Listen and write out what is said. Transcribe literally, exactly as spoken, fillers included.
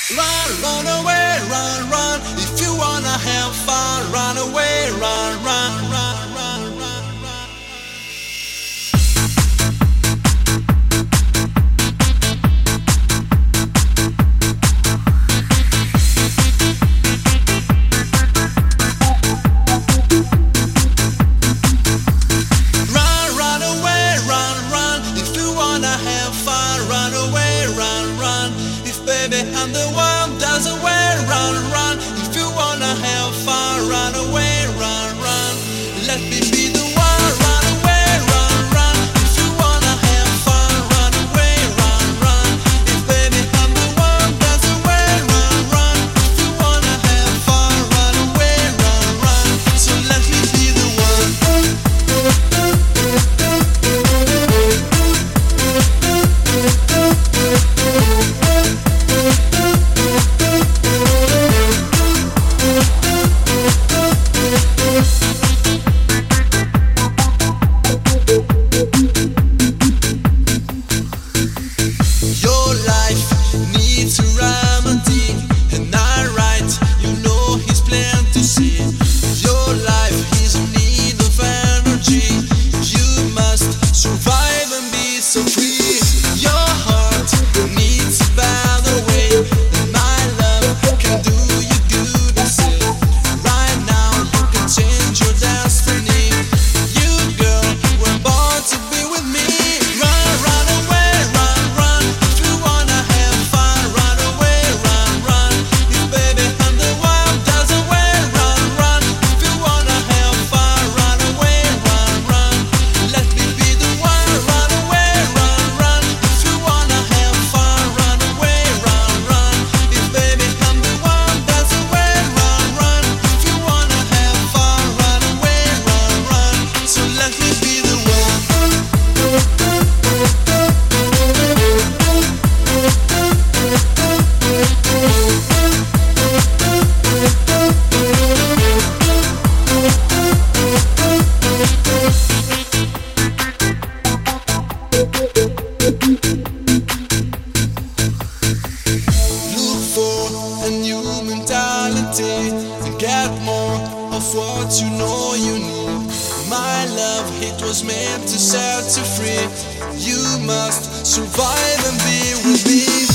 Run, run away, run, run. If you wanna have fun, run away, run, run, run, run, run, run. Run, run away, run, run. If you wanna have fun, run away, run, run. If baby I'm the one doesn't wear, run, run. If you wanna have fun, run away, run, run. Let me be the one, run away, run, run. If you wanna have fun, run away, run, run. If baby I'm the one doesn't wear, run, run. If you wanna have fun, run away, run, run. So let me be the one. Your life needs a remedy, and I write, you know he's plain to see. Your life is in need of energy. You must survive and be so free. Your heart needs a better way, and my love can do you good and say, right now you can change your destiny. You girl were born to be with me. Run, run away, run, run. If you wanna have fun, run away, run, run. If baby I'm the one doesn't wear, run, run. If you wanna have fun, run away, run, run. Let me be the one, run away, run, run. If you wanna have fun, run away, run, run. If baby I'm the one doesn't wear, run, run. If you wanna have fun, run away, run, run. So let me be the one. Look for a new mentality and get more of what you know you need. My love, it was meant to set you free. You must survive and be with me.